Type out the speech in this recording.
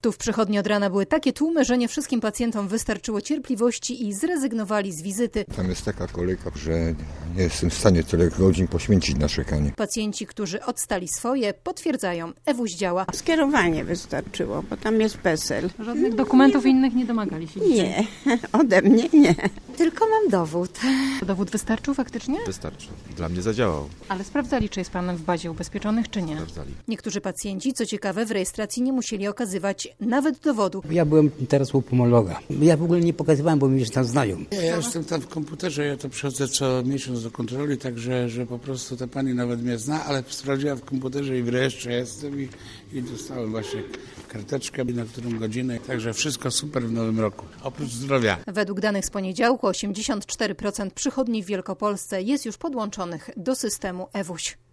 Tu w przychodni od rana były takie tłumy, że nie wszystkim pacjentom wystarczyło cierpliwości i zrezygnowali z wizyty. Tam jest taka kolejka, że nie jestem w stanie tyle godzin poświęcić na czekanie. Pacjenci, którzy odstali swoje, potwierdzają, Ewuś działa. Skierowanie wystarczyło, bo tam jest PESEL. Żadnych dokumentów innych nie domagali się? Nie, ode mnie nie. Tylko mam dowód. Dowód wystarczył faktycznie? Wystarczy. Dla mnie zadziałał. Ale sprawdzali, czy jest pan w bazie ubezpieczonych, czy nie. Sprawdzali. Niektórzy pacjenci, co ciekawe, w rejestracji nie musieli okazywać nawet dowodu. Ja byłem teraz u pulmonologa. Ja w ogóle nie pokazywałem, bo mnie się tam znają. Ja jestem tam w komputerze, ja to przychodzę co miesiąc do kontroli, także że po prostu ta pani nawet mnie zna, ale sprawdziła w komputerze i w rejestrze jestem i dostałem właśnie karteczkę, na którą godzinę. Także wszystko super w nowym roku, oprócz zdrowia. Według danych z poniedziałku 84% przychodni w Wielkopolsce jest już podłączonych do systemu Ewuś.